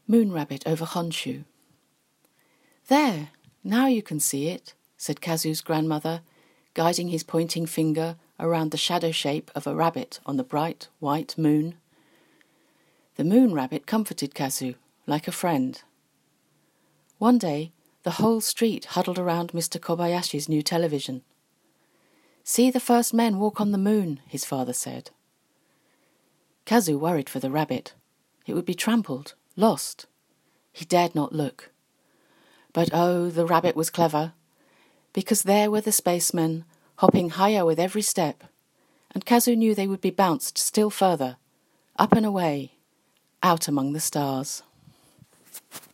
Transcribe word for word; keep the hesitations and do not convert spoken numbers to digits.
Moon Rabbit over Honshu. "There, now you can see it," said Kazu's grandmother, guiding his pointing finger around the shadow shape of a rabbit on the bright white moon. The Moon Rabbit comforted Kazu like a friend. One day, the whole street huddled around Mister Kobayashi's new television. "See the first men walk on the moon," his father said. Kazu worried for the rabbit. It would be trampled, lost. He dared not look. But oh, the rabbit was clever, because there were the spacemen, hopping higher with every step, and Kazu knew they would be bounced still further, up and away, out among the stars.